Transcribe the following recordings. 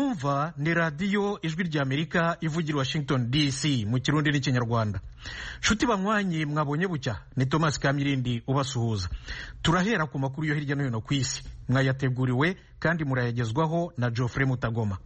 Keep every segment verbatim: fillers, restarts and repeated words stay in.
mwumva ni radiyo ijwi ry'Amerika ivugira Washington D C mu kirundi n'ikinyarwanda. Nshuti banywanyi, mwabonye bucya, ni Thomas Kamirindi ubasuhuza. Turahera ku makuru yo hirya no hino ku isi, mwayateguriwe kandi murayagezwaho na Geoffrey Mutagoma.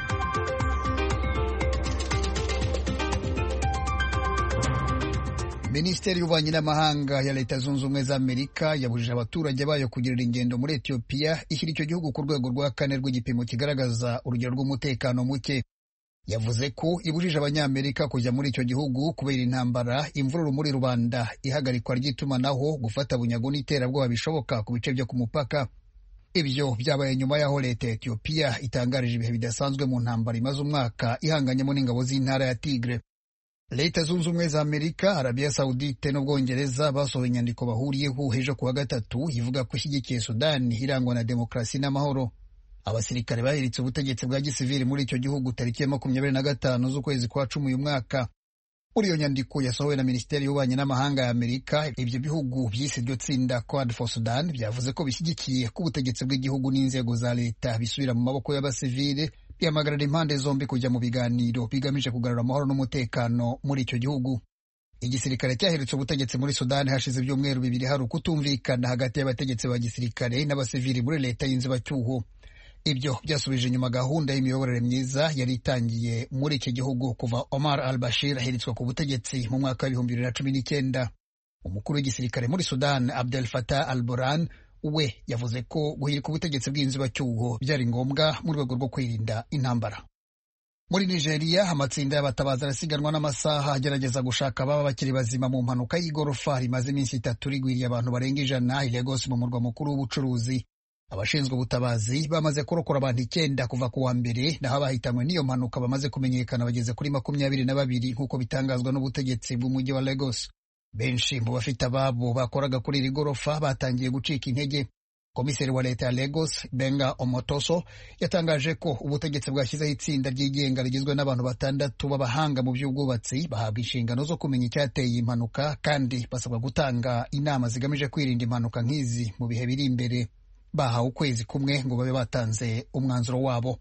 Minisiteri y'ububanyi n'amahanga ya Leta Zunze Ubumwe za Amerika yabujije abaturage bayo kugirira ingendo muri Ethiopia, ishyira icyo gihugu ku rwego rwa kane rw'igipimo kigaragaza urugero rw'umutekano muke. Yavuze ko ibujije abanyamerika kujya muri icyo gihugu kubera intambara, imvururu muri rubanda, ihagarikwa ry'itumanaho, gufata bunyago n'iterabwoba bishoboka ku bice byo ku mupaka. Ibyo byabaye nyuma y'aho Leta ya Ethiopia itangarije ibihe bidasanzwe mu ntambara imaze umwaka ihanganyemo n'ingabo z'intara ya Tigre. Leta Zunze Ubumwe za Amerika, Arabia Saudite n'Ubwongereza basohoye inyandiko bahuriyeho ejo kuwa gatatu ivuga ko ishyigikiye Sudani irangwa na demokarasi n'amahoro. Abasirikare bahiritse ubutegetsi bwa gisivili muri icyo gihugu tariki ya makumyabiri na gatanu z'ukwezi kwa cumi uyu mwaka. Muri iyo nyandiko yasohowe na Minisiteri y'Ububanyi n'Amahanga ya Amerika, ibyo bihugu byise iryo tsinda Quad for Sudan byavuze ko bishyigikiye ko ubutegetsi bw'igihugu n'inzego za leta bisubira mu maboko y'abasivili, byamagarira impande zombi kujya mu biganiro bigamije kugarura amahoro n'umutekano muri icyo gihugu. Igisirikare cyaherutse ubutegetsi muri Sudani hashize ibyumweru bibiri hari ukutumvikana hagati y'abategetsi ba gisirikare n'abasivili muri leta y'inzibacyuho. Ibyo byasubije inyuma gahunda y'imiyoborere myiza yari itangiye muri iki gihugu kuva Omar al-Bashir ahiritswe ku butegetsi mu mwaka w'ibihumbi bibiri na cumi n'icyenda. Umukuru w'igisirikare muri Sudan, Abdel Fattah al-Burhan, we yavuze ko guhirika ubutegetsi bw'inzibacyuho byari ngombwa mu rwego rwo kwirinda intambara. Muri Nigeria, amatsinda y'abatabazi arasiganwa n'amasaha agerageza gushaka ababa bakiri bazima mu mpanuka y'igorofa rimaze iminsi itatu rigwiriye abantu barenga ijana i Lagos mu murwa mukuru w'ubucuruzi. Abashinzwe ubutabazi bamaze kurokora abantu icyenda kuva ku wa mbere, naho abahitanywe n'iyo mpanuka bamaze kumenyekana bageze kuri makumyabiri na babiri nk'uko bitangazwa n'ubutegetsi bw'umujyi wa Lagos. Benshi mu bafite ababo bakoraga kuri iri gorofa batangiye gucika intege. Komiseri wa leta ya Lagos, Benga Omotoso, yatangaje ko ubutegetsi bwashyizeho itsinda ryigenga rigizwe n'abantu batandatu b'abahanga mu by'ubwubatsi bahabwa inshingano zo kumenya icyateye iyi mpanuka, kandi basabwa gutanga inama zigamije kwirinda impanuka nk'izi mu bihe biri imbere. Bahawe ukwezi kumwe ngo babe batanze umwanzuro wabo.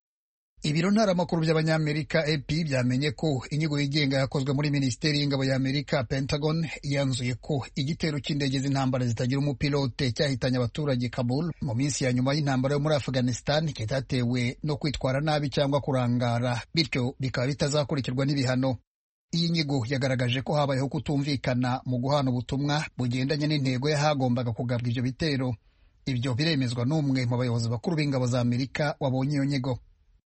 Ibiro ntaramakuru by'abanyamerika A P byamenye ko inyigo yigenga yakozwe muri Minisiteri y'Ingabo ya Amerika, Pentagon, yanzuye ko igitero cy'indege z'intambara zitagira umupilote cyahitanye abaturage Kabul mu minsi ya nyuma y'intambara yo muri Afghanistan kitatewe no kwitwara nabi cyangwa kurangara, bityo bikaba bitazakurikirwa n'ibihano. Iyi nyigo yagaragaje ko habayeho kutumvikana mu guhana ubutumwa bugendanye n'intego y'ahagombaga kugabwa ibyo bitero. Ibyo biremezwa n'umwe mu bayobozi bakuru b'ingabo za Amerika wabonye iyo nyigo.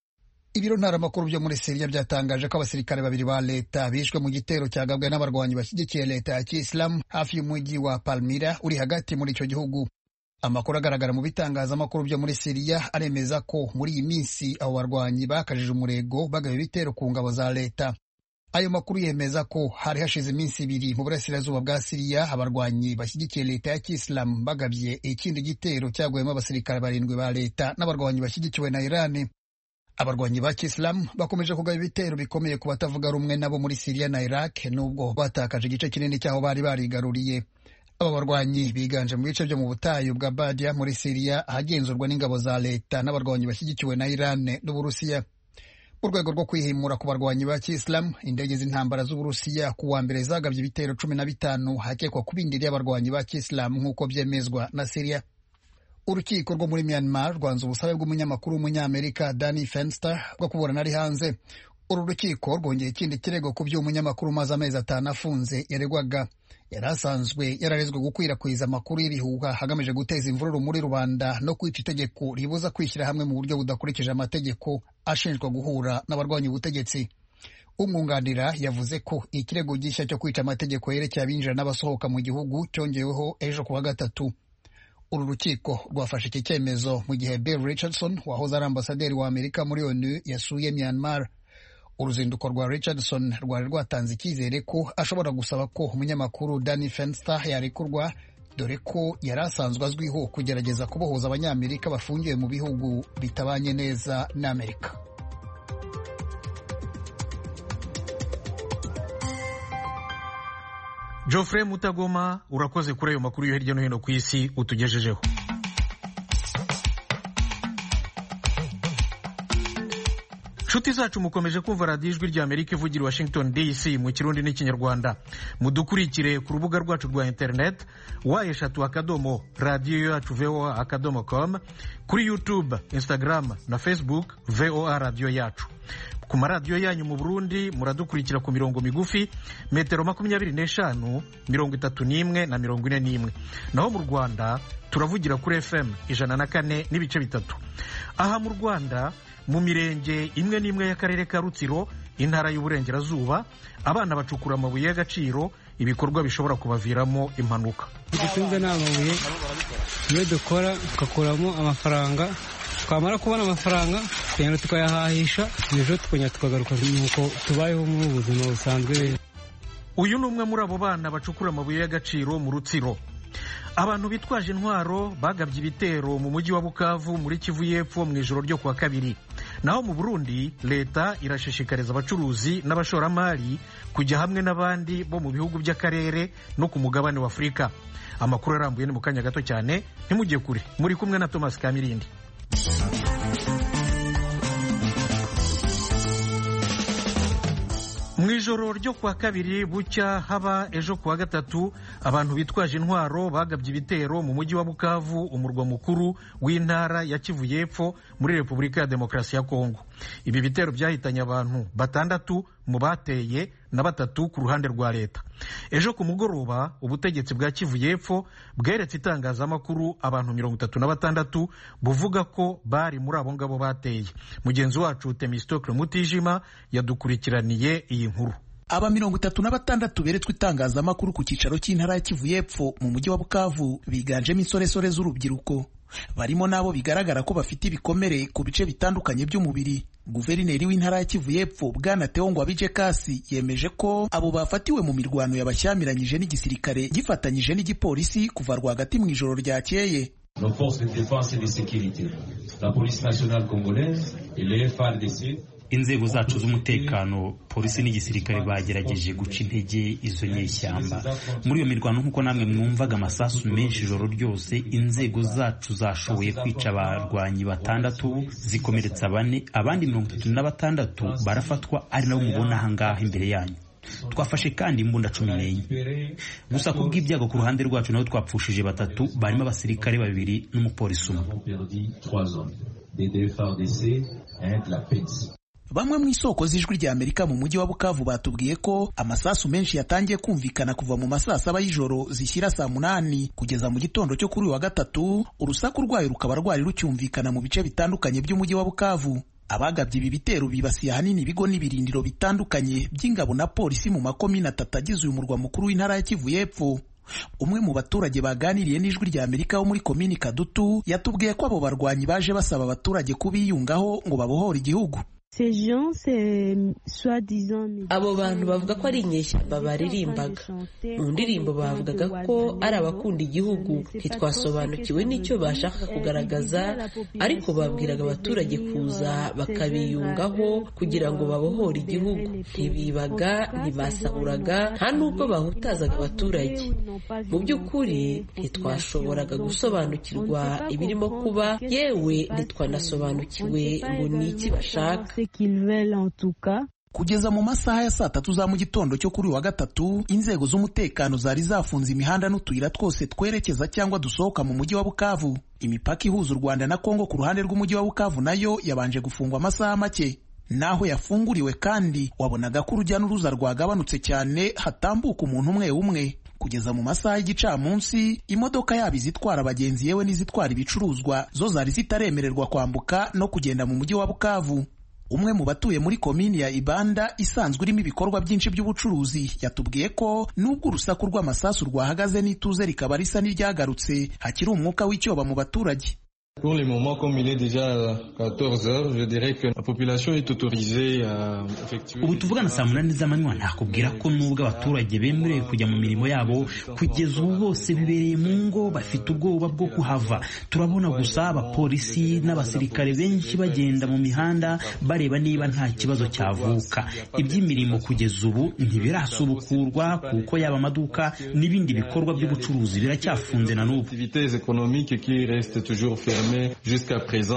Ibiro ntaramakuru byo muri Syria byatangaje ko abasirikare babiri ba leta bishwe mu gitero cyagabwe n'abarwanyi bashyigikiye leta ya Kiyisilamu hafi y'umujyi wa Palmyra uri hagati muri icyo gihugu. Amakuru agaragara mu bitangazamakuru byo muri Syria aremeza ko muri iyi minsi abo barwanyi bakajije umurego bagaba ibitero ku ngabo za leta. Ayo makuru yemeza ko hari hashize iminsi ibiri mu burasirazuba bwa Syria abarwanyi bashyigikiye leta ya Kiyisilamu bagabye ikindi gitero cyaguyemo abasirikare barindwi ba leta n'abarwanyi bashyigikiwe na Iran. Abarwanyi ba Kiyisilamu bakomeje kugaba ibitero bikomeye ku batavuga rumwe nabo muri Syria na Iraq, nubwo batakaje igice kinini cyaho bari barigaruriye. Aba barwanyi biganje mu bice byo mu butayu bwa Badia muri Syria ahagenzurwa n'ingabo za leta n'abarwanyi bashyigikiwe na Iran n'Uburusiya. Mu rwego rwo kwihimura ku barwanyi ba Kiyisilamu, indege z'intambara z'Uburusiya ku wa mbere zagabye ibitero cumi na bitanu hakekwa ku bindiri y'abarwanyi ba Kiyisilamu nk'uko byemezwa na Syria. Urukiko rwo muri Myanmar rwanze ubusabe bw'umunyamakuru w'umunyamerika Danny Fenster bwo kuburana ari hanze. Uru rukiko rwongeye ikindi kirego ku by'umunyamakuru umaze amezi atanu afunze yaregwaga. Yari asanzwe yararezwe gukwirakwiza amakuru y'ibihuha hagamije guteza imvururu muri rubanda no kwica itegeko ribuza kwishyira hamwe mu buryo budakurikije amategeko, ashinjwa guhura n'abarwanya ubutegetsi. Umwunganira yavuze ko ikirego gishya cyo kwica amategeko yerekeye abinjira n'abasohoka mu gihugu cyongeweho ejo kuwa gatatu. Uru rukiko rwafashe iki cyemezo mu gihe Bill Richardson wahoze ari ambasaderi wa Amerika muri O N U yasuye Myanmar. Uruzinduko rwa Richardson rwari rwatanze icyizere ko ashobora gusaba ko umunyamakuru Danny Fenster yarekurwa, dore ko yari asanzwe azwiho kugerageza kubohoza abanyamerika bafungiwe mu bihugu bitabanye neza n'Amerika. Geoffrey Mutagoma, urakoze kuri ayo makuru yo hirya no hino ku isi utugejejeho. nshuti zacu mukomeje kumva radiyo ijwi rya Amerika ivugira Washington D C mu kirundi n'ikinyarwanda. Mudukurikire ku rubuga rwacu rwa internet wa eshatu akadomo radiyo yacu V O A akadomo com, kuri YouTube, Instagram na Facebook V O A radiyo yacu. Ku maradiyo yanyu mu Burundi muradukurikira ku mirongo migufi metero makumyabiri n'eshanu, mirongo itatu n'imwe na mirongo ine n'imwe. Naho mu Rwanda turavugira kuri F M ijana na kane n'ibice bitatu. Aha mu Rwanda mu mirenge imwe n'imwe y'akarere ka Rutsiro, intara y'Uburengerazuba, abana bacukura amabuye y'agaciro, ibikorwa bishobora kubaviramo impanuka. Dutunze n'amabuye iyo dukora tugakuramo amafaranga, twamara kubona amafaranga twenda tukayahahisha, ejo tukongera tukagaruka nuko tubayeho mu buzima busanzwe. Uyu ni umwe muri abo bana bacukura amabuye y'agaciro mu Rutsiro. Abantu bitwaje intwaro bagabye ibitero mu mujyi wa Bukavu muri Kivu y'Epfo mu ijoro ryo kuwa kabiri. Naho mu Burundi leta irashishikariza abacuruzi n'abashoramari kujya hamwe n'abandi bo mu bihugu by'akarere no ku mugabane wa Afurika. Amakuru arambuye ni mu kanya gato cyane, ntimujye kure. Muri kumwe na Thomas Kamirindi. Mwijoro ryo kwa kabiri bucya haba ejo kuwa gatatu, abantu bitwaje intwaro bagabye ibitero mu mujyi wa Bukavu, umurwa mukuru w'intara ya Kivu y'Epfo muri Repubulika ya Demokarasi ya Kongo. Ibi bitero byahitanye abantu batandatu mu bateye na batatu ku ruhande rwa leta. Ejo ku mugoroba ubutegetsi bwa Kivu y'Epfo bweretse itangazamakuru abantu mirongo itatu na batandatu buvuga ko bari muri abo ngabo bateye. Mugenzi wacu Temistokle Mutijima yadukurikiraniye iyi nkuru. Aba mirongo itatu na batandatu beretswe itangazamakuru ku cyicaro cy'intara ya Kivu y'Epfo mu mujyi wa Bukavu biganjemo insoresore z'urubyiruko. Barimo nabo bigaragara ko bafite ibikomere ku bice bitandukanye by'umubiri. Guverineri w'intara ya Kivu y'Epfo Bwana Teongwa Bijekasi yemeje ko abo bafatiwe mu mirwano yabashyamiranyije n'igisirikare gifatanyije n'igipolisi kuva rwagati mu ijoro ryakeye. Nos forces de défense et de sécurité, la police nationale congolaise et le F A R D C. Inzego zacu z'umutekano, polisi n'igisirikare bagerageje guca intege izo nyeshyamba. Muri iyo mirwano nk'uko namwe mwumvaga amasasu menshi ijoro ryose, inzego zacu zashoboye kwica abarwanyi batandatu, zikomeretsa bane, abandi mirongo itatu na batandatu barafatwa ari nabo mubona aha ngaha imbere yanyu. Twafashe kandi imbunda cumi n'enye. Gusa ku bw'ibyago ku ruhande rwacu naho twapfushije batatu, barimo abasirikare babiri n'umupolisi umwe. Bamwe mu isoko z'ijwi rya Amerika mu mujyi wa Bukavu batubwiye ko amasasu menshi yatangiye kumvikana kuva mu masaa saba y'ijoro zishyira saa munani kugeza mu gitondo cyo kuri uyu wa gatatu. Urusaku rwayo rukaba rwari rucyumvikana mu bice bitandukanye by'umujyi wa Bukavu. Abagabye ibi bitero bibasiye ahanini ibigo n'ibirindiro bitandukanye by'ingabo na polisi mu makomine atatu agize uyu murwa mukuru w'intara ya Kivu y'Epfo. Umwe mu baturage baganiriye n'ijwi rya Amerika wo muri komini Kadutu yatubwiye ko abo barwanyi baje basaba abaturage kubiyungaho ngo babohore igihugu. Abo bantu bavuga ko ari inyeshyamba baririmbaga. Mu ndirimbo bavugaga ko ari abakunda igihugu. Ntitwasobanukiwe n'icyo bashaka kugaragaza, ariko babwiraga abaturage kuza bakabiyungaho kugira ngo babohore igihugu. Ntibibaga, ntibasahuraga, nta n'ubwo bahutazaga abaturage. Mu by'ukuri ntitwashoboraga gusobanukirwa ibirimo kuba, yewe ntitwanasobanukiwe ngo ni iki bashaka. Kugeza mu masaha ya saa tatu za mu gitondo cyo kuri wa gatatu, inzego z'umutekano zari zafunze imihanda n'utuyira twose twerekeza cyangwa dusohoka mu mujyi wa Bukavu. Imipaka ihuza u Rwanda na Kongo ku ruhande rw'umujyi wa Bukavu nayo yabanje gufungwa amasaha make. Naho yafunguriwe kandi wabonaga ko urujya n'uruza rwagabanutse cyane, hatambuka umuntu umwe umwe. Kugeza mu masaha y'igicamunsi, imodoka yabo izitwara abagenzi yewe n'izitwara ibicuruzwa zo zari zitaremererwa kwambuka no kugenda mu mujyi wa Bukavu. Umwe mu batuye muri komini ya Ibanda isanzwe irimo ibikorwa byinshi by'ubucuruzi yatubwiye ko nubwo urusaku rw'amasasu rwahagaze n'ituze rikaba risa n'iryagarutse, hakiri umwuka w'icyoba mu baturage. Pour le moment, comme il est déjà quatorze heures, je dirais que la population est autorisée à effectuer. Ubu tuvugana saa munani z'amanywa, nakubwira ko nubwo abaturage bemerewe kujya mu mirimo yabo, kugeza ubu bose bibereye mu ngo bafite ubwoba bwo kuhava. Turabona gusa abapolisi n'abasirikare benshi bagenda mu mihanda bareba niba nta kibazo cyavuka. Iby'imirimo kugeza ubu ntibirasubukurwa kuko yaba amaduka n'ibindi bikorwa by'ubucuruzi biracyafunze na n'ubu. Activités économiques qui restent toujours fermées jusqu'à présent.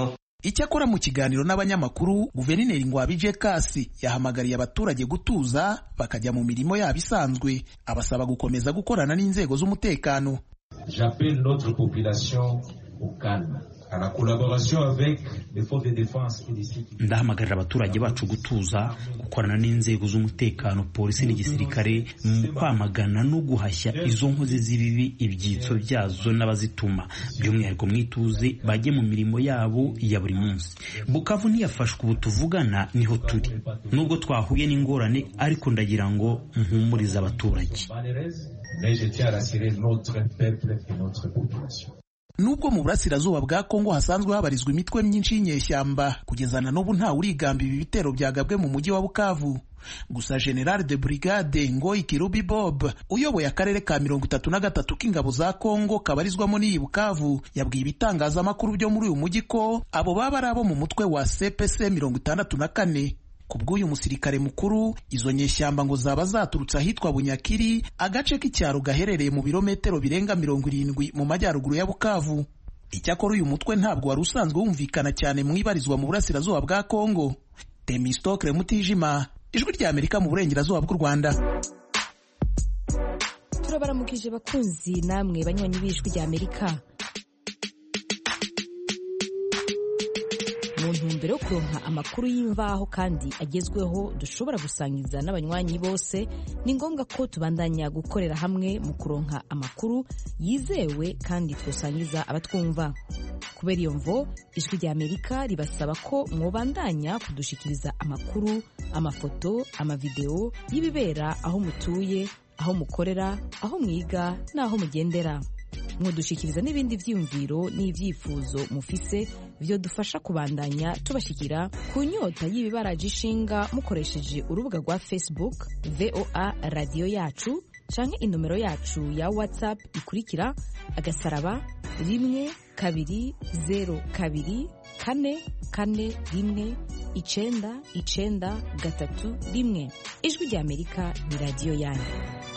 Icyakora mu kiganiro n'abanyamakuru, Guverineri Ngwabije Kasi yahamagariye abaturage gutuza bakajya mu mirimo yabo isanzwe, abasaba gukomeza gukorana n'inzego z'umutekano. J'appelle notre population au calme. À la collaboration avec les forces de défense et de sécurité. Ndahamagarira abaturage bacu gutuza, gukorana n'inzego z'umutekano, polisi n'igisirikare mu kwamagana no guhashya izo nkozi z'ibibi, ibyitso byazo n'abazituma. By'umwihariko mwituze bajye mu mirimo yabo ya buri munsi. Bukavu ntiyafashwe ubu tuvugana niho turi. Nubwo twahuye n'ingorane ariko ndagira ngo mpumurize abaturage. Mais je tiens à rassurer notre peuple et notre population. Nubwo mu burasirazuba bwa Kongo hasanzwe habarizwa imitwe myinshi y'inyeshyamba, kugezana n'ubu nta urigamba ibi bitero byagabwe mu mujyi wa Bukavu. Gusa General de Brigade Ngoyi Kirubi Bob uyoboye akarere ka mirongo itatu na gatatu k'ingabo za Kongo kabarizwamo n'iyi Bukavu yabwiye ibitangazamakuru byo muri uyu mujyi ko abo baba ari abo mu mutwe wa C P C mirongo itandatu na kane. Kubw'uyu musirikare mukuru, izo nyeshyamba ngo zaba zaturutse ahitwa Bunyakiri, agace k'icyaro gaherereye mu birometero birenga mirongo irindwi mu majyaruguru ya Bukavu. Icyakora uyu mutwe ntabwo wari usanzwe wumvikana cyane mu ibarizwa mu burasirazuba bwa Kongo. Temistokle Mutijima, Ijwi rya Amerika mu burengerazuba bw'u Rwanda. Turabaramukije bakunzi namwe banywanyi b'Ijwi rya Amerika. Mu ntumbero yo kuronka amakuru y'imvaho kandi agezweho dushobora gusangiza n'abanywanyi bose, ni ngombwa ko tubandanya gukorera hamwe mu kuronka amakuru yizewe kandi twosangiza abatwumva. Kubera iyo mvo, Ijwi rya Amerika ribasaba ko mwobandanya kudushikiriza amakuru, amafoto, amavideo y'ibibera aho mutuye, aho mukorera, aho mwiga n'aho mugendera. Mwodushikiriza n'ibindi vyiyumviro n'ivyifuzo mufise vyo dufasha kubandanya tubashikira ku nyota y'ibibaraje ishinga mukoresheje urubuga rwa Facebook V O A Radio Yacu canke inomero yacu ya WhatsApp ikurikira agasaraba rimwe kabiri zero kabiri kane kane rimwe icenda icenda gatatu rimwe. Ijwi rya Amerika ni radio yanyu.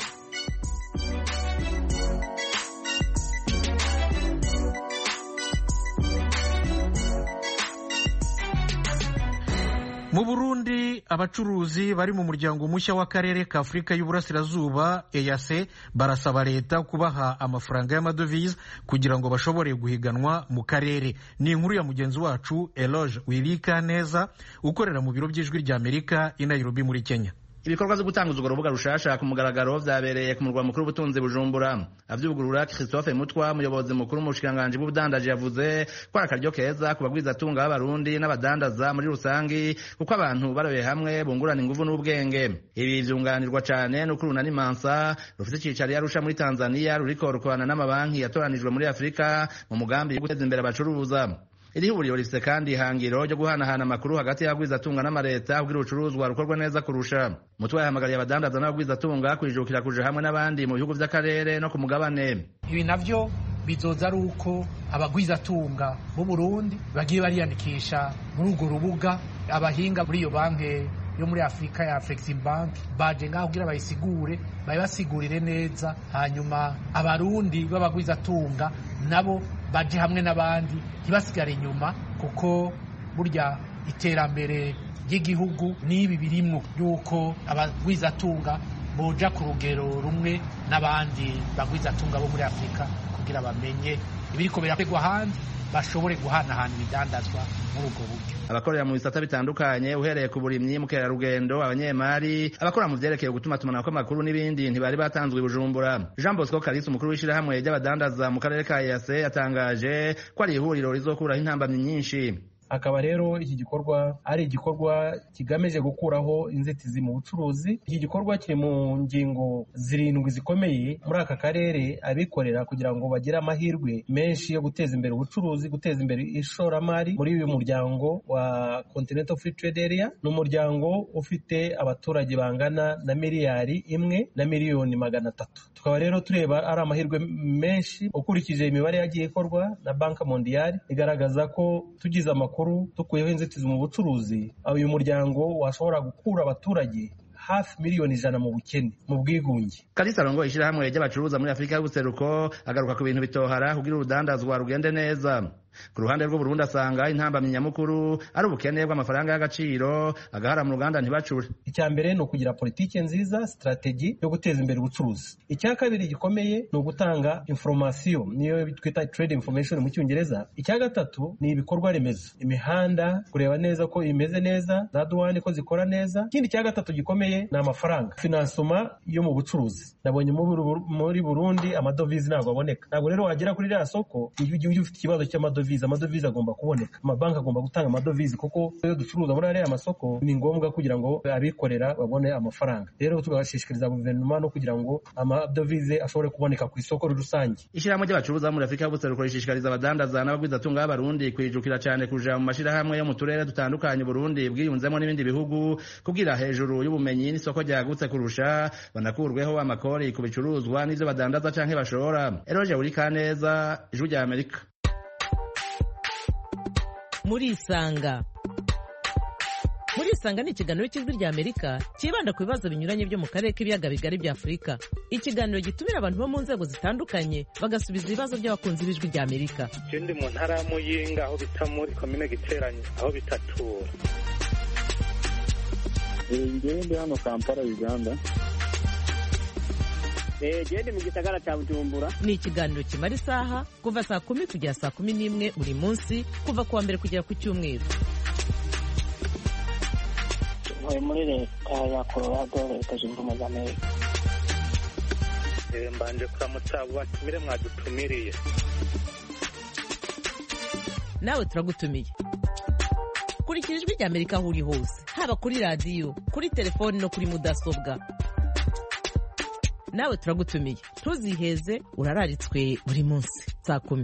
Mu Burundi, abacuruzi bari mu muryango mushya w'akarere ka Afurika y'Uburasirazuba E A C barasaba leta kubaha amafaranga y'amadovize kugira ngo bashobore guhiganwa mu karere. Ni inkuru ya mugenzi wacu Eloge Wirikaneza ukorera mu biro by'Ijwi rya Amerika i Nairobi muri Kenya. Ibikorwa byo gutanguza urwo rubuga rushasha ku mugaragaro vyabereye ku murwa mukuru w'ubutunzi Bujumbura. Avyugurura Christophe Mutwa, umuyobozi mukuru mu bushikanganje bw'ubudandaji, yavuze ko ari akaryo keza ku bagwizatunga b'abarundi n'abadandaza muri rusangi, kuko abantu baroye hamwe bungurana inguvu n'ubwenge. Ibi vyunganirwa cane n'uko urunani Mansa rufite icicaro Arusha muri Tanzania ruriko rukorana n'amabanki yatoranijwe muri Afrika mu mugambi wo guteza imbere abacuruza. Iri huriro rifise kandi ihangiro ryo guhanahana amakuru hagati y'abagwizatunga n'amareta kugira urucuruzwa rukorwa neza kurusha. Mutwa yahamagariye abadandaza n'abagwizatunga kwijukira kuja hamwe n'abandi mu bihugu vy'akarere no ku mugabane. Ibi navyo bizoza ari uko abagwizatunga mu Burundi bagiye bariyandikisha muri urwo rubuga. Abahinga muri iyo banki yo muri Afrika ya Afreximbank baje ngaho kugira bayisigure, bayibasigurire neza, hanyuma abarundi b'abagwizatunga nabo baje hamwe n'abandi ntibasigare inyuma, kuko burya iterambere ry'igihugu n'ibi birimwo yuko abagwizatunga boja ku rugero rumwe n'abandi bagwizatunga bo muri Afrika kugira bamenye ibiriko birakorwa ahandi, bashobore guhanahana ibidandazwa muri ubwo buryo. Abakorera mu bisata bitandukanye uhereye ku burimyi, mukerarugendo, abanyemari, abakora mu vyerekeye gutuma tumana kw'amakuru n'ibindi ntibari batanzwe i Bujumbura. Jean Bosco Kalisi, umukuru w'ishirahamwe ry'abadandaza mu karere ka E A C, yatangaje ko ari ihuriro rizokuraho intambamyi nyinshi. Akaba rero iki gikorwa ari igikorwa kigamije gukuraho inzitizi mu bucuruzi. Iki gikorwa kiri mu ngingo zirindwi zikomeye muri aka karere abikorera kugira ngo bagire amahirwe menshi yo guteza imbere ubucuruzi, guteza imbere ishoramari muri uyu muryango wa Continental Free Trade Area. Ni umuryango ufite abaturage bangana na miliyari imwe na miliyoni magana atatu. Tukaba rero tureba ari amahirwe menshi ukurikije imibare yagiye ikorwa na Banka Mondiale igaragaza ko tugize amakuru tukuyeho inzitizi mu bucuruzi, uyu muryango washobora gukura abaturage hafi miliyoni ijana mu bukene, mu bwigunge. Kalisa Rongo, ishirahamwe ry'abacuruza muri Afrika y'Ubuseruko, agaruka ku bintu bitohara kugira urudandazwa rugende neza. ku ruhande rw'u Burundi asanga intambamyi nyamukuru ari ubukene bw'amafaranga y'agaciro agahara mu ruganda ntibacure. Icya mbere ni ukugira politike nziza, strategy yo guteza imbere ubucuruzi. Icya kabiri gikomeye ni ugutanga information, niyo twita trade information mu cyongereza. Icya gatatu ni ibikorwa remezo, imihanda, kureba neza ko imeze neza, za douane ko zikora neza. Ikindi cya gatatu gikomeye ni amafaranga, finansoma yo mu bucuruzi. Nabonye muri Burundi amadovize ntabwo aboneka. Ntabwo rero wagera kuri rya soko igihe ufite ikibazo cy'amadovize, amadovize agomba kuboneka, amabanki agomba gutanga amadovize, kuko iyo ducuruza muri ariya masoko ni ngombwa kugira ngo abikorera babone amafaranga. Rero tugashishikariza guverinoma no kugira ngo amadovize ashobore kuboneka ku isoko rusange. Ishyirahamwe ry'abacuruza muri Afurika y'Ubuseruko rishishikariza abadandaza n'abagwizatunga b'Abarundi kwijukira cyane kuja mu mashirahamwe yo mu turere dutandukanye Burundi bwiyunzemo n'ibindi bihugu kugira hejuru y'ubumenyi n'isoko ryagutse kurusha banakurweho amakori ku bicuruzwa n'ivyo badandaza canke bashora. Eroje uri kaneza, Ijwi rya Amerika. Muri Isanga. Muri Isanga ni ikiganiro cy'Ijwi rya Amerika kibanda ku bibazo binyuranye byo mu karere k'ibiyaga bigari bya Afurika. Ikiganiro gitumira abantu bo mu nzego zitandukanye bagasubiza ibibazo by'abakunzi b'Ijwi rya Amerika. Ikindi mu ntara ya Muyinga aho bita muri komine Giteranyi aho bitatura. Ngiye ndi hano Kampala, Uganda. Eh, gende mu gisagara cya Bujumbura. Ni ikiganiro kimara isaha kuva saa kumi kugera saa kumi n'imwe buri munsi kuva kuwa mbere kugera ku cyumweru. Ntuye muri leta ya Colorado, leta zunze ubumwe za Amerika. Eh, mbanje kuramutsa abo batumire mwadutumiriye. Nawe turagutumiye. Kurikira Ijwi rya Amerika aho uri hose, haba kuri radiyo, kuri telefoni no kuri mudasobwa. Nawe turagutumiye, ntuziheze, urararitswe buri munsi saa kumi.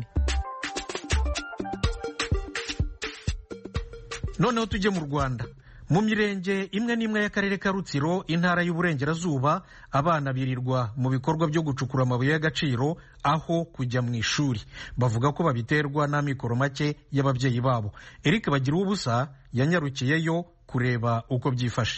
Noneho tujye mu Rwanda. Mu mirenge imwe n'imwe y'akarere ka Rutsiro, intara y'Uburengerazuba, abana birirwa mu bikorwa byo gucukura amabuye y'agaciro aho kujya mu ishuri. Bavuga ko babiterwa n'amikoro make y'ababyeyi babo. Eric Bagiruwubusa yanyarukiyeyo kureba uko byifashe.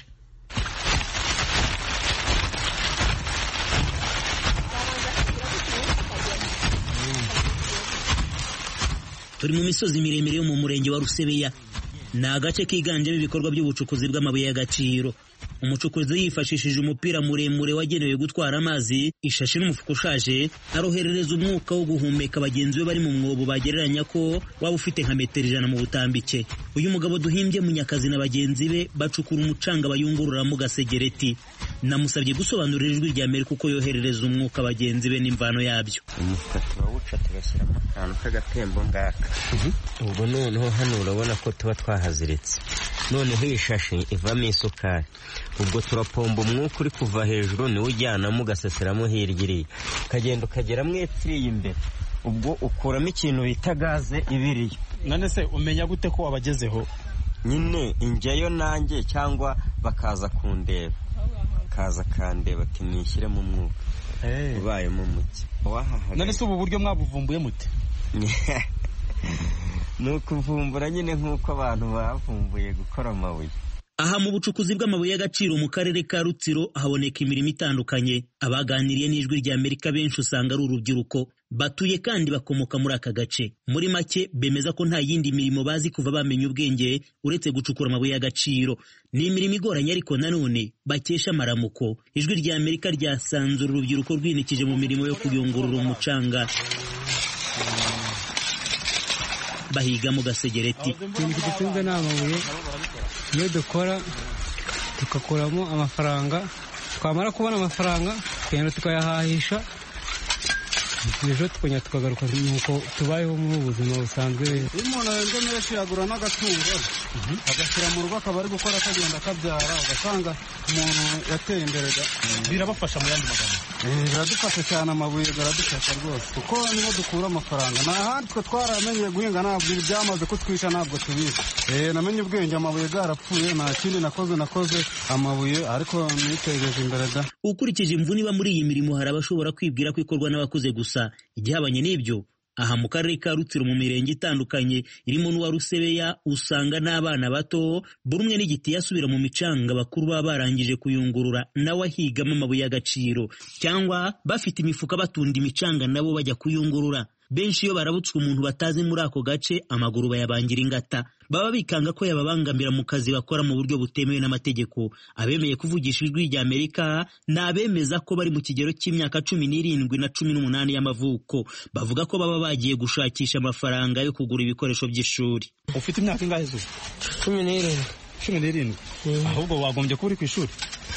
Turi mu misozi miremire yo mu murenge wa Rusebeya. Ni agace kiganjemo ibikorwa by'ubucukuzi bw'amabuye y'agaciro. Umucukuzi yifashishije umupira muremure wagenewe gutwara amazi, ishashi n'umufuka ushaje, aroherereza umwuka wo guhumeka bagenzi be bari mu mwobo bagereranya ko waba ufite nka metero ijana mu butambike. Uyu mugabo duhimbye Munyakazi na bagenzi be bacukura umucanga bayungururamo gasegereti. Namusabye gusobanurira Ijwi rya Amerika uko yoherereza umwuka bagenzi be n'imvano yabyo. Umufuka turawuca tugashyiramo akantu k'agatembo ngaka. Ubwo noneho hano urabona ko tuba twahaziritse. Noneho iyi shashi ivamo isukari. Ubwo turapomba umwuka uri kuva hejuru niwo ujyanamo ugaseseramo hirya iriya, ukagenda ukagera mwepfiriye imbere. Ubwo ukuramo ikintu bita gaze ibiriyo. None se umenya gute ko wabagezeho? Nyine injyayo nanjye cyangwa bakaza kundeba, kaza kandeba ati nishyiremo umwuka. Hey. Ubayemo muke. None se ubu buryo mwabuvumbuye mute? Nukuvumbura nyine nk'uko abantu bavumbuye gukora amabuye. Aha mu bucukuzi bw'amabuye y'agaciro mu karere ka Rutsiro haboneka imirimo itandukanye. Abaganiriye n'Ijwi rya Amerika benshi usanga ari urubyiruko, batuye kandi bakomoka muri aka gace. Muri make bemeza ko nta yindi mirimo bazi kuva bamenya ubwenge uretse gucukura amabuye y'agaciro. Ni imirimo igoranye ariko nanone bakesha amaramuko. Ijwi rya Amerika ryasanze urubyiruko rwinikije mu mirimo yo kuyungurura umucanga bahiga mu gasegereti. Ikintu gitunze ni amabuye, iyo dukora tugakuramo amafaranga, twamara kubona amafaranga tukagenda tukayahahisha, ejo tukongera tukagaruka nuko tubayeho mu buzima busanzwe. Iyo umuntu arenze menshi yagura n'agatungo agashyira mu rugo akaba ari gukora akagenda akabyara, ugasanga umuntu yateye imbere. Birabafasha mu yandi magambo? Biradufasha cyane, amabuye biradufasha rwose kuko niho dukura amafaranga. Nta handi twe twaramenye guhinga, ntabwo ibi byamaze kutwisha ntabwo tubizi. Namenye ubwenge, amabuye bwarapfuye, nta kindi nakoze nakoze amabuye ariko nitegereje imbere da. Ukurikije imvune iba muri iyi mirimo hari abashobora kwibwira ko ikorwa n'abakuze gusa. Igihabanye n'ibyo, aha mu karere ka Rutsiro mu mirenge itandukanye irimo n'uwa Rusebeya usanga n'abana bato buri umwe n'igiti yasubira mu micanga bakuru baba barangije kuyungurura nawe ahigamo amabuye y'agaciro, cyangwa bafite imifuka batunda imicanga nabo bajya kuyungurura. benshi iyo barabutswe umuntu batazi muri ako gace amaguru bayabangira ingata, baba bikanga ko yababangamira mu kazi bakora mu buryo butemewe n'amategeko. Abemeye kuvugisha ijwi rya Amerika ni abemeza ko bari mu kigero cy'imyaka cumi n'irindwi na cumi n'umunani y'amavuko, bavuga ko baba bagiye gushakisha amafaranga yo kugura ibikoresho by'ishuri. Ufite imyaka ingahe zo? cumi n'irindwi. cumi n'irindwi? Ahubwo wagombye kuba uri ku ishuri.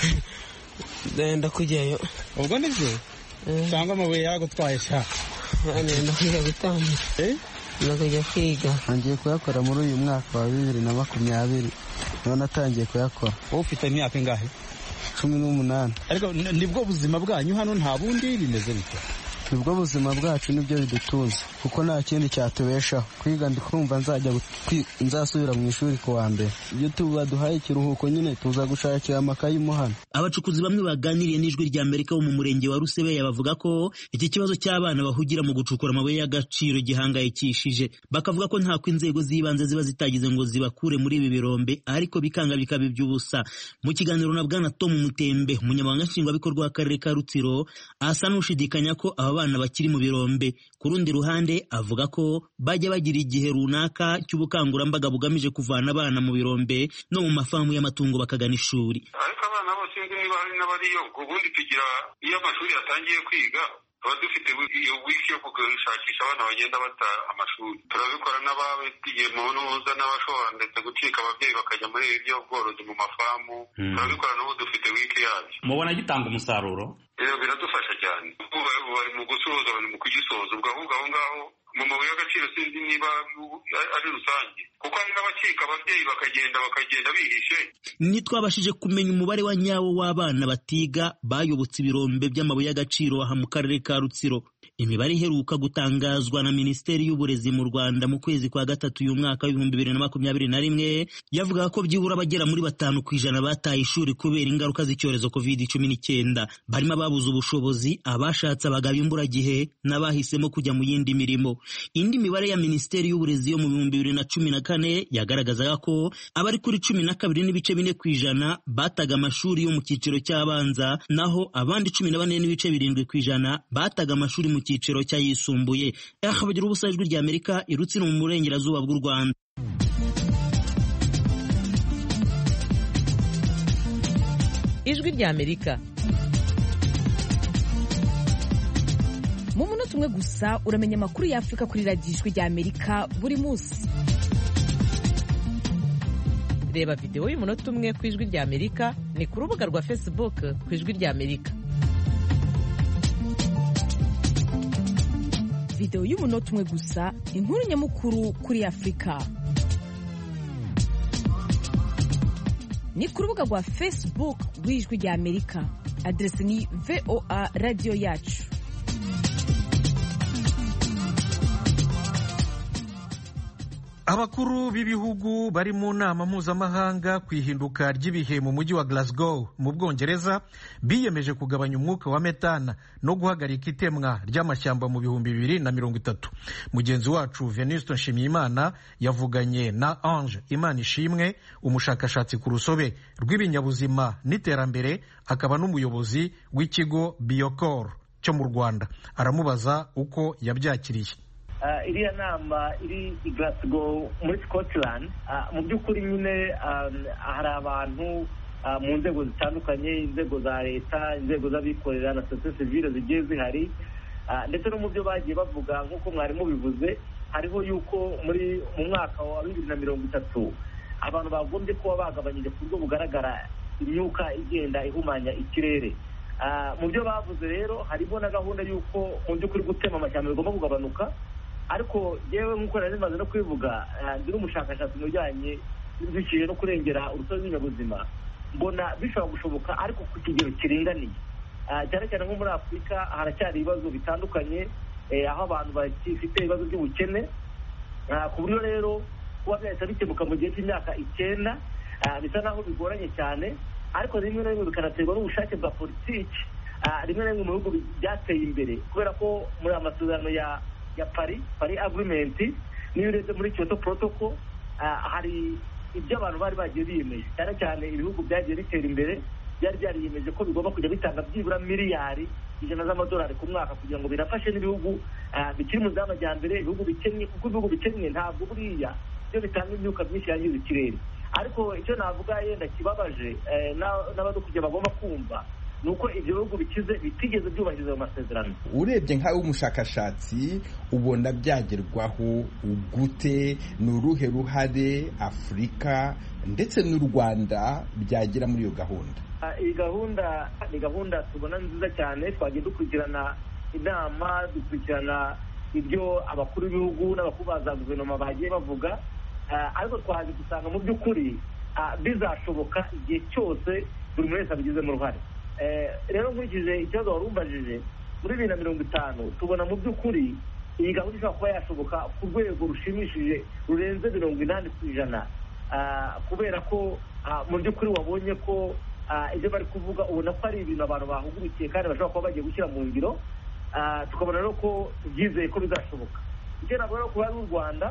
Ndenda kujyayo. Ubwo nibyo? Cyangwa amabuye yagutwaye sha? Ndenda kujya gutambira. Eh? Ndakujya kwiga. Ngiye kuyakora muri uyu mwaka wa bibiri na makumyabiri. None atangiye kuyakora. Wowe ufite imyaka ingahe? cumi n'umunani. Ariko nibwo buzima bwanyu hano, nta bundi bimeze bite? Nibwo buzima bwacu nibyo bidutunze, kuko nta kindi cyatubeshaho. Kwiga ndi kumva nzajya nzasubira mu ishuri ku wa mbere. Iyo tubaduhaye ikiruhuko nyine tuza gushakira amakayi mu hano. Abacukuzi bamwe baganiriye n'ijwi rya Amerika bo mu murenge wa Rusebeya bavuga ko iki kibazo cy'abana bahugira mu gucukura amabuye y'agaciro gihangayikishije, bakavuga ko nta inzego z'ibanze ziba zitagize ngo zibakure muri ibi birombe, ariko bikanga bikaba iby'ubusa. Mu kiganiro na Bwana Tom Mutembe, umunyamabanga nshingwabikorwa w'akarere ka Rutsiro, asa n'ushidikanya ko aba bana bakiri mu birombe. Ku rundi ruhande avuga ko bajya bagira igihe runaka cy'ubukangurambaga bugamije kuvana abana mu birombe no mu mafamu y'amatungo bakagana ishuri. Ariko abana bose niba hari n'abariyo, ubundi tugira iyo amashuri yatangiye kwiga tuba dufite iyo wiki yo gushakisha abana bagenda bata amashuri. Turabikora n'ababitiye mu ntuza n'abashobora ndetse gucika ababyeyi bakajya muri ibyo bworozi mu mafamu. Turabikora n'ubu dufite wiki yabyo. Mubona gitanga umusaruro? Rero biradufasha cyane. Bari mu gusoza, bari mu kugisoza. Ubwo ahubwo aho ngaho mu mabuye y'agaciro sinzi niba ari rusange, kuko hari n'abacika ababyeyi bakagenda bakagenda bihishe. Ntitwabashije kumenya umubare wa nyawo w'abana batiga bayobotse ibirombe by'amabuye y'agaciro aha mu karere ka Rutsiro. Imibare iheruka gutangazwa na Minisiteri y'Uburezi mu Rwanda mu kwezi kwa gatatu uyu mwaka w'ibihumbi bibiri na makumyabiri na rimwe yavuga ko byibura bagera muri batanu ku ijana bataye ishuri kubera ingaruka z'icyorezo covid cumi n'icyenda. Barimo ababuze ubushobozi, abashatse abagabo imburagihe n'abahisemo kujya mu yindi mirimo. Indi mibare ya Minisiteri y'Uburezi yo mu bihumbi bibiri na cumi na kane yagaragazaga ko abari kuri cumi na kabiri n'ibice bine ku ijana bataga amashuri yo mu cyiciro cy'abanza, naho abandi cumi na bane n'ibice birindwi ku ijana bataga amashuri mu cyiciro cyayisumbuye. Bagira ubusa ijwi rya Amerika i Rutsiro mu burengerazuba bw'u Rwanda. Ijwi rya Amerika. Mu munota umwe gusa uramenya amakuru ya Afurika kuri radiyo Ijwi rya Amerika buri munsi. Reba video y'umunota umwe ku Ijwi rya Amerika ni ku rubuga rwa Facebook ku Ijwi rya Amerika. Video y'umunota umwe gusa, inkuru nyamukuru kuri Afurika. Ni ku rubuga rwa Facebook rw'Ijwi rya Amerika. Adresi ni V O A Radio Yacu. Abakuru b'ibihugu bari mu nama mpuzamahanga ku ihinduka ry'ibihe mu mujyi wa Glasgow mu Bwongereza biyemeje kugabanya umwuka wa metana no guhagarika itemwa ry'amashyamba mu bihumbi bibiri na mirongo itatu. Mugenzi wacu Venuste Nshimiyimana yavuganye na Ange Imanishimwe, umushakashatsi ku rusobe rw'ibinyabuzima n'iterambere, akaba n'umuyobozi w'ikigo Biocor cyo mu Rwanda. Aramubaza uko yabyakiriye. Uh, iriya nama iri i Glasgow muri Scotland. Uh, mu by'ukuri nyine um, hari abantu uh, mu nzego zitandukanye, inzego za leta, inzego z'abikorera na sosiyete sivile zigiye zihari, uh, ndetse no mu byo bagiye bavuga nk'uko mwari mubivuze, hariho yuko muri mu mwaka wa bibiri na mirongo itatu abantu bagombye kuba bagabanyije ku buryo bugaragara imyuka igenda ihumanya ikirere. Uh, mu byo bavuze rero harimo na gahunda y'uko mu by'ukuri gutema amashyamba bigomba kugabanuka, ariko yewe nk'uko nari maze no kwivuga ndi n'umushakashatsi mu bijyanye n'ibidukikije no kurengera urusobe rw'ibinyabuzima, mbona bishobora gushoboka ariko ku kigero kiringaniye. Cyane cyane nko muri Afurika haracyari ibibazo bitandukanye, aho abantu bafite ibibazo by'ubukene, ku buryo rero kuba byahita bikemuka mu gihe cy'imyaka icyenda bisa naho bigoranye cyane, ariko rimwe na rimwe bikanaterwa n'ubushake bwa politiki rimwe na rimwe mu bihugu byateye imbere, kubera ko muri amasezerano ya ya Paris Paris Agreement niyo urebye muri Kyoto Protocol hari ibyo abantu bari bagiye biyemeje, cyane cyane ibihugu byagiye bitera imbere byari byariyemeje ko bigomba kujya bitanga byibura miliyari ijana z'amadolari ku mwaka kugira ngo birafashe n'ibihugu bikiri mu z'amajyambere, ibihugu bikennye, kuko ibihugu bikennye ntabwo buriya byo bitanga imyuka myinshi yangiza ikirere. Ariko icyo navuga yenda kibabaje n'abadukurikiye bagomba kumva ni uko ibyo bihugu bikize bitigeze byubahiriza ayo masezerano. Urebye nkawe w'umushakashatsi ubona byagerwaho gute? Ni uruhe ruhare Afurika ndetse n'u Rwanda byagira muri iyo gahunda? Iyi gahunda ni gahunda tubona nziza cyane. Twagiye dukurikirana inama, dukurikirana ibyo abakuru b'ibihugu n'abakuru ba za guverinoma bagiye bavuga, ariko twaje gusanga mu by'ukuri bizashoboka igihe cyose buri muntu wese abigizemo uruhare. Rero nkurikije ikibazo wari umbajije, muri bibiri na mirongo itanu tubona mu by'ukuri iyi gahunda ishobora kuba yashoboka ku rwego rushimishije rurenze mirongo inani ku ijana, kubera ko mu by'ukuri wabonye ko ibyo bari kuvuga ubona ko ari ibintu abantu bahugukiye kandi bashobora kuba bagiye gushyira mu ngiro, tukabona rero ko byizeye ko bizashoboka. Icyo navuga rero ku ruhare rw'u Rwanda,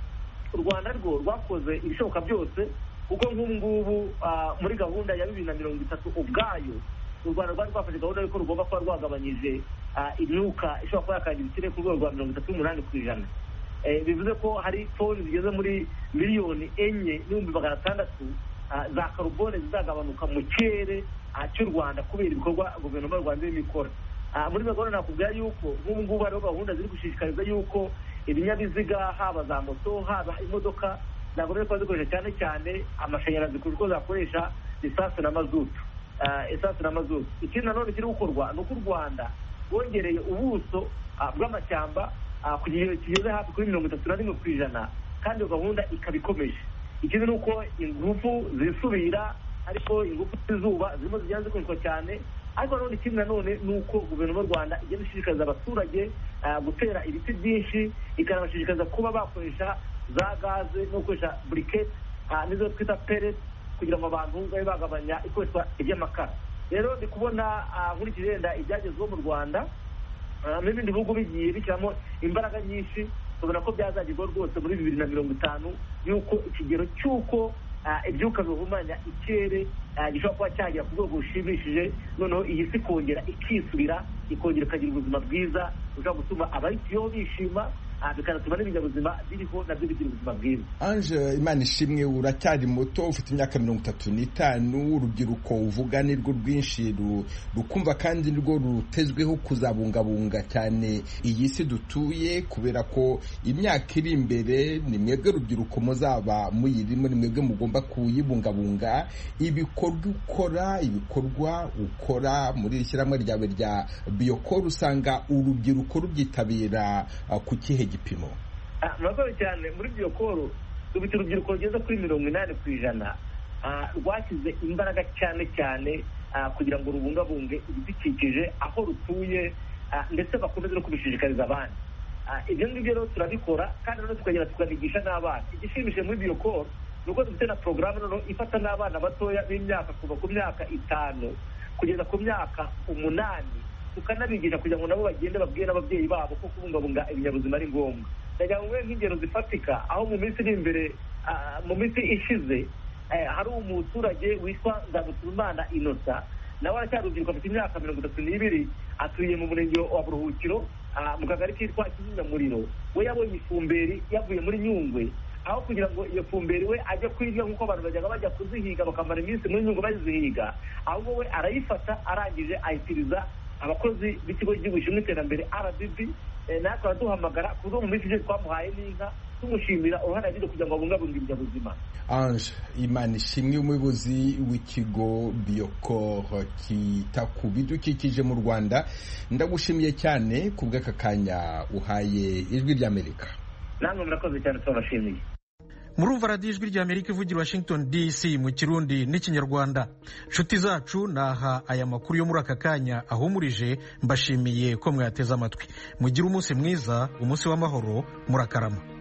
u Rwanda rwo rwakoze ibishoboka byose, kuko nk'ubu ngubu muri gahunda ya bibiri na mirongo itatu ubwayo u Rwanda rwari rwafashe gahunda y'uko rugomba kuba rwagabanyije imyuka ishobora kuba yakangiza ikirere ku rwego rwa mirongo itatu n'umunani ku ijana. Bivuze ko hari toni zigeze muri miliyoni enye n'ibihumbi magana atandatu za karubone zizagabanuka mu kirere cy'u Rwanda kubera ibikorwa guverinoma y'u Rwanda irimo ikora. Muri gahunda nakubwira yuko nk'ubu ngubu hariho gahunda ziri gushishikariza yuko ibinyabiziga, haba za moto, haba imodoka, ntabwo rero kuba zikoresha cyane cyane amashanyarazi kuko zakoresha lisansi na mazutu. Esansi na mazutu. Ikindi nanone kiri gukorwa ni uko u Rwanda rwongereye ubuso bw'amashyamba ku gihe kigeze hafi kuri mirongo itatu na rimwe ku ijana, kandi iyo gahunda ikaba ikomeje. Ikindi ni uko ingufu zisubira, ariko ingufu z'izuba zirimo zigenda zikoreshwa cyane. Ariko nanone ikindi nanone ni uko guverinoma y'u Rwanda igenda ishishikariza abaturage gutera ibiti byinshi, ikanabashishikariza kuba bakoresha za gaze no gukoresha buriketi nizo twita pereti, kugira ngo abantu babe bagabanya ikoreshwa ry'amakara. Rero ndi kubona nkurikije yenda ibyagezweho mu Rwanda n'ibindi bihugu bigiye bishyiramo imbaraga nyinshi, tubona ko byazagerwaho rwose muri bibiri na mirongo itanu, yuko ikigero cy'uko ibyuka bihumanya ikirere gishobora kuba cyagera ku rwego rushimishije, noneho iyi si ikongera ikisubira, ikongera ikagira ubuzima bwiza bushobora gutuma abayituyeho bishima, bikanatuma n'ibinyabuzima biriho nabyo bigira ubuzima bwiza. Ange Imanishimwe, uracyari muto, ufite imyaka mirongo itatu n'itanu. Urubyiruko uvuga ni rwo rwinshi rukumva kandi nirwo rutezweho kuzabungabunga cyane iyi si dutuye, kubera ko imyaka iri imbere ni mwebwe rubyiruko muzaba muyirimo, ni mwebwe mugomba kuyibungabunga. Ibikorwa ukora ibikorwa ukora muri iri shyirahamwe ryawe rya Biocor, usanga urubyiruko rubyitabira ku kihe gipimo? Murakoze cyane. Muri Biocor dufite urubyiruko rugeze kuri mirongo inani ku ijana rwashyize imbaraga cyane cyane kugira ngo rubungabunge ibidukikije aho rutuye, ndetse bakomeze no kubishishikariza abandi. Ibyo ngibyo rero turabikora, kandi noneho tukagenda tukanigisha n'abana. Igishimishije muri Biocor ni uko dufite na porogaramu noneho ifata n'abana batoya b'imyaka kuva ku myaka itanu kugeza ku myaka umunani, tukanabigisha kugira ngo nabo bagende babwire n'ababyeyi babo ko kubungabunga ibinyabuzima ari ngombwa. Ndagira ngo nk'ingero zifatika, aho mu minsi iri imbere, mu minsi ishize, hari umuturage witwa Nzamuturimana Innocent, nawe aracyari urubyiruko, afite imyaka mirongo itatu n'ibiri, atuye mu murenge wa Buruhukiro mu kagari kitwa Kizimyamuriro. We yabonye ifumberi yavuye muri Nyungwe, aho kugira ngo iyo fumberi we ajye kwiga nk'uko abantu bajyaga bajya kuzihiga bakamara iminsi muri Nyungwe bazihiga, ahubwo we arayifata, arangije ayitiriza abakozi b'ikigo cy'igihugu gishinzwe iterambere R D B. Natwe araduhamagara kuko mu minsi ishize twamuhaye n'inka tumushimira uruhare yagize kugira ngo abungabunge ibinyabuzima. Ange Imanishimwe, umuyobozi w'ikigo Biocor kita ku bidukikije mu Rwanda, ndagushimiye cyane ku bw'aka kanya uhaye Ijwi ry'Amerika. Namwe murakoze cyane, tubashimiye. Murumva radiyo Ijwi ry'Amerika ivugira Washington D C mu Kirundi n'Ikinyarwanda. Nshuti zacu, naha aya makuru yo muri aka kanya ahumurije, mbashimiye ko mwateze amatwi. Mugire umunsi mwiza, umunsi w'amahoro, murakarama.